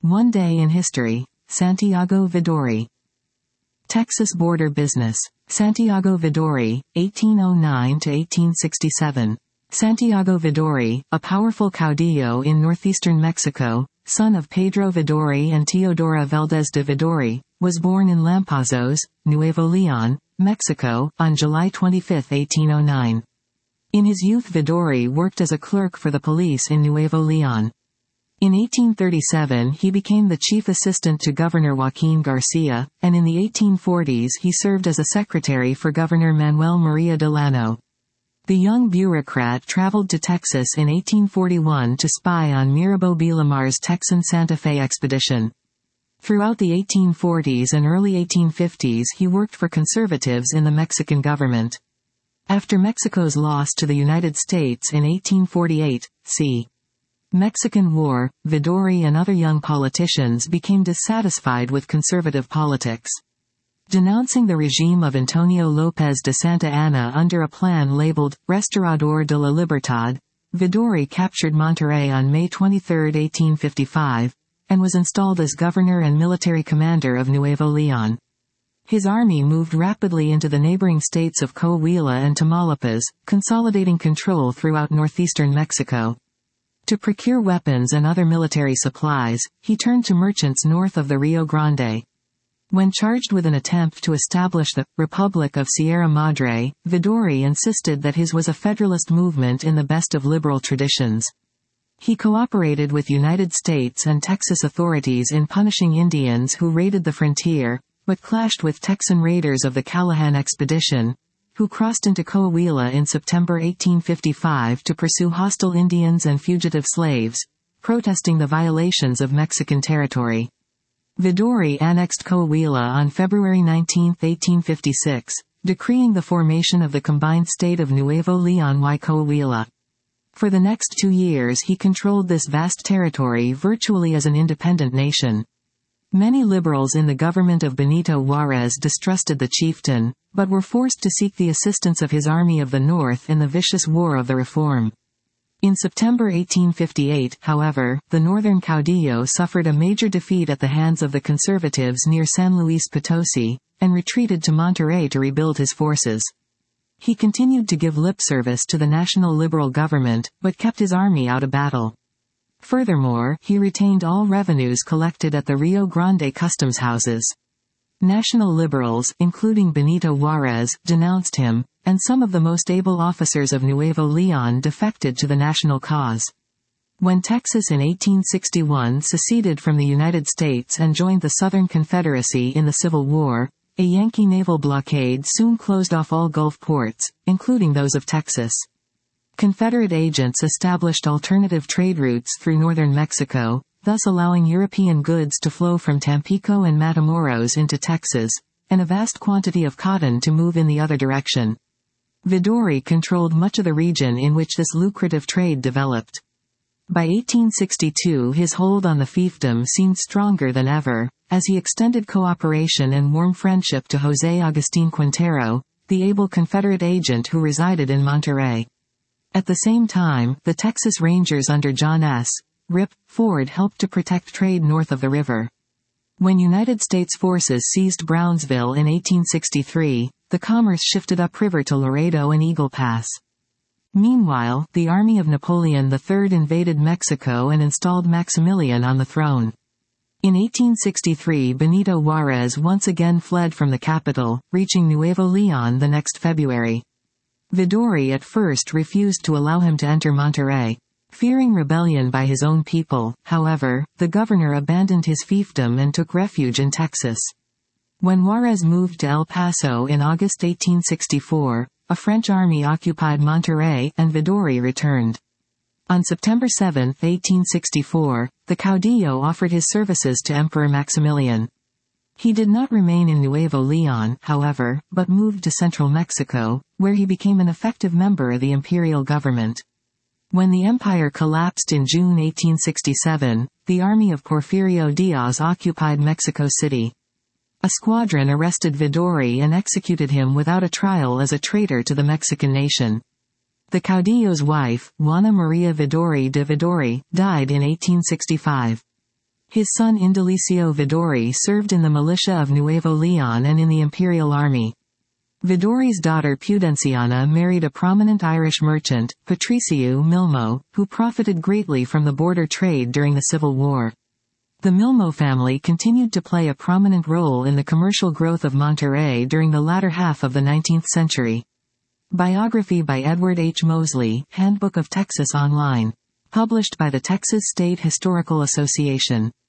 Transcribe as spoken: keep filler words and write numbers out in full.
One Day in History, Santiago Vidori. Texas Border Business. Santiago Vidori, eighteen oh nine to eighteen sixty-seven. Santiago Vidori, a powerful caudillo in northeastern Mexico, son of Pedro Vidori and Teodora Valdez de Vidori, was born in Lampazos, Nuevo León, Mexico, on July twenty-fifth, eighteen oh nine. In his youth Vidori worked as a clerk for the police in Nuevo León. In eighteen thirty-seven he became the chief assistant to Governor Joaquín García, and in the eighteen forties he served as a secretary for Governor Manuel María Delano. The young bureaucrat traveled to Texas in eighteen forty-one to spy on Mirabeau Bilamar's Texan Santa Fe expedition. Throughout the eighteen forties and early eighteen fifties he worked for conservatives in the Mexican government. After Mexico's loss to the United States in eighteen forty-eight, c. Mexican War, Vidori and other young politicians became dissatisfied with conservative politics. Denouncing the regime of Antonio López de Santa Anna under a plan labeled Restaurador de la Libertad, Vidori captured Monterrey on May twenty-third, eighteen fifty-five, and was installed as governor and military commander of Nuevo León. His army moved rapidly into the neighboring states of Coahuila and Tamaulipas, consolidating control throughout northeastern Mexico. To procure weapons and other military supplies, he turned to merchants north of the Rio Grande. When charged with an attempt to establish the Republic of Sierra Madre, Vidori insisted that his was a federalist movement in the best of liberal traditions. He cooperated with United States and Texas authorities in punishing Indians who raided the frontier, but clashed with Texan raiders of the Callahan expedition, who crossed into Coahuila in September eighteen fifty-five to pursue hostile Indians and fugitive slaves, protesting the violations of Mexican territory. Vidori annexed Coahuila on February nineteenth, eighteen fifty-six, decreeing the formation of the combined state of Nuevo León y Coahuila. For the next two years he controlled this vast territory virtually as an independent nation. Many liberals in the government of Benito Juárez distrusted the chieftain, but were forced to seek the assistance of his Army of the North in the vicious War of the Reform. In September eighteen fifty-eight, however, the northern caudillo suffered a major defeat at the hands of the conservatives near San Luis Potosí, and retreated to Monterrey to rebuild his forces. He continued to give lip service to the national liberal government, but kept his army out of battle. Furthermore, he retained all revenues collected at the Rio Grande customs houses. National liberals, including Benito Juárez, denounced him, and some of the most able officers of Nuevo León defected to the national cause. When Texas in eighteen sixty-one seceded from the United States and joined the Southern Confederacy in the Civil War, a Yankee naval blockade soon closed off all Gulf ports, including those of Texas. Confederate agents established alternative trade routes through northern Mexico, thus allowing European goods to flow from Tampico and Matamoros into Texas, and a vast quantity of cotton to move in the other direction. Vidori controlled much of the region in which this lucrative trade developed. By eighteen sixty-two his hold on the fiefdom seemed stronger than ever, as he extended cooperation and warm friendship to José Agustín Quintero, the able Confederate agent who resided in Monterrey. At the same time, the Texas Rangers under John S. Rip Ford helped to protect trade north of the river. When United States forces seized Brownsville in eighteen sixty-three, the commerce shifted upriver to Laredo and Eagle Pass. Meanwhile, the army of Napoleon the third invaded Mexico and installed Maximilian on the throne. In eighteen sixty-three Benito Juárez once again fled from the capital, reaching Nuevo León the next February. Vidori at first refused to allow him to enter Monterrey. Fearing rebellion by his own people, however, the governor abandoned his fiefdom and took refuge in Texas. When Juárez moved to El Paso in August eighteen sixty-four, a French army occupied Monterrey and Vidori returned. On September seventh, eighteen sixty-four, the caudillo offered his services to Emperor Maximilian. He did not remain in Nuevo León, however, but moved to central Mexico, where he became an effective member of the imperial government. When the empire collapsed in June eighteen sixty-seven, the army of Porfirio Díaz occupied Mexico City. A squadron arrested Vidori and executed him without a trial as a traitor to the Mexican nation. The caudillo's wife, Juana María Vidori de Vidori, died in eighteen sixty-five. His son Indalecio Vidori served in the militia of Nuevo Leon and in the Imperial Army. Vidori's daughter Pudenciana married a prominent Irish merchant, Patriciu Milmo, who profited greatly from the border trade during the Civil War. The Milmo family continued to play a prominent role in the commercial growth of Monterrey during the latter half of the nineteenth century. Biography by Edward H. Mosley, Handbook of Texas Online. Published by the Texas State Historical Association.